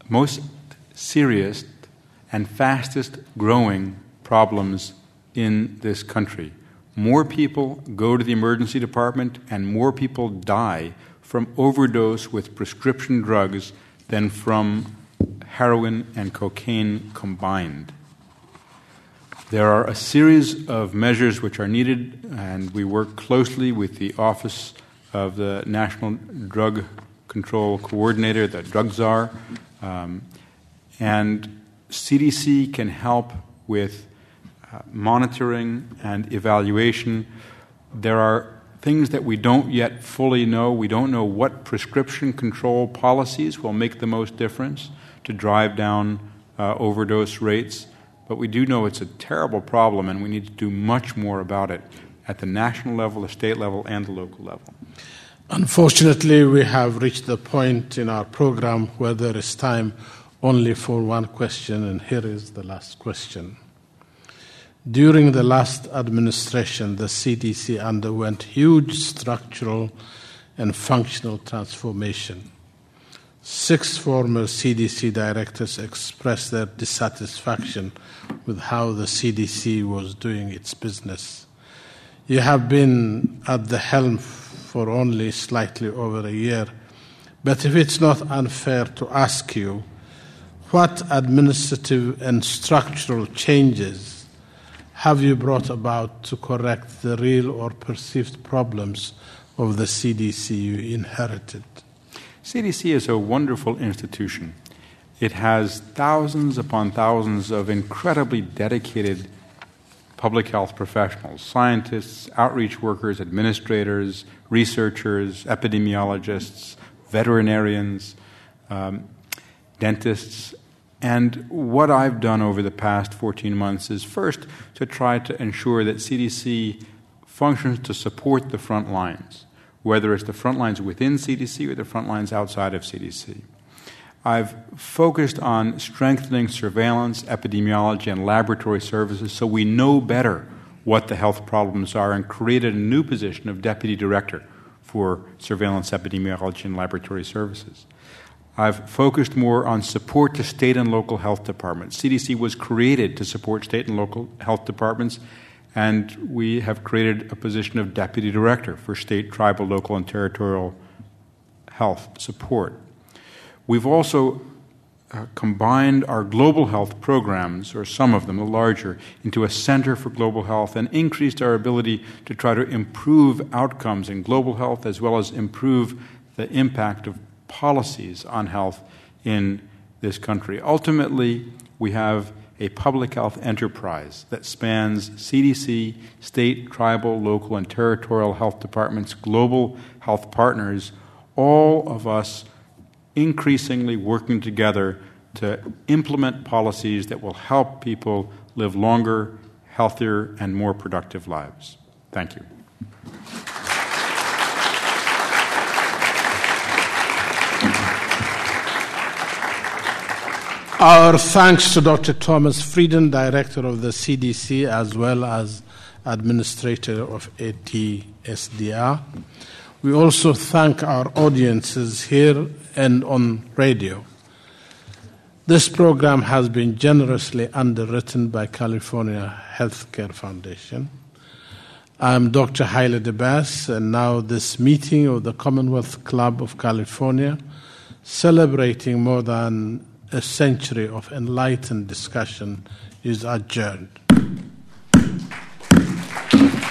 and fastest growing problems in this country. More people go to the emergency department and more people die from overdose with prescription drugs than from heroin and cocaine combined. There are a series of measures which are needed, and we work closely with the Office of the National Drug Control Coordinator, the drug czar, and CDC can help with monitoring and evaluation. There are things that we don't yet fully know. We don't know what prescription control policies will make the most difference to drive down overdose rates, but we do know it's a terrible problem and we need to do much more about it at the national level, the state level, and the local level. Unfortunately, we have reached the point in our program where there is time only for one question, and here is the last question. During the last administration, the CDC underwent huge structural and functional transformation. 6 former CDC directors expressed their dissatisfaction with how the CDC was doing its business. You have been at the helm for only slightly over a year, but if it's not unfair to ask you, what administrative and structural changes have you brought about to correct the real or perceived problems of the CDC you inherited? CDC is a wonderful institution. It has thousands upon thousands of incredibly dedicated public health professionals, scientists, outreach workers, administrators, researchers, epidemiologists, veterinarians, dentists. And what I've done over the past 14 months is first to try to ensure that CDC functions to support the front lines, whether it's the front lines within CDC or the front lines outside of CDC. I've focused on strengthening surveillance, epidemiology, and laboratory services so we know better what the health problems are, and created a new position of Deputy Director for Surveillance, Epidemiology, and Laboratory Services. I've focused more on support to state and local health departments. CDC was created to support state and local health departments, and we have created a position of Deputy Director for state, tribal, local, and territorial health support. We've also combined our global health programs, or some of them, the larger, into a Center for Global Health, and increased our ability to try to improve outcomes in global health as well as improve the impact of policies on health in this country. Ultimately, we have a public health enterprise that spans CDC, state, tribal, local, and territorial health departments, global health partners, all of us increasingly working together to implement policies that will help people live longer, healthier, and more productive lives. Thank you. Our thanks to Dr. Thomas Frieden, Director of the CDC, as well as Administrator of ATSDR. We also thank our audiences here and on radio. This program has been generously underwritten by California Healthcare Foundation. I'm Dr. Haile Debas, and now this meeting of the Commonwealth Club of California, celebrating more than a century of enlightened discussion, is adjourned.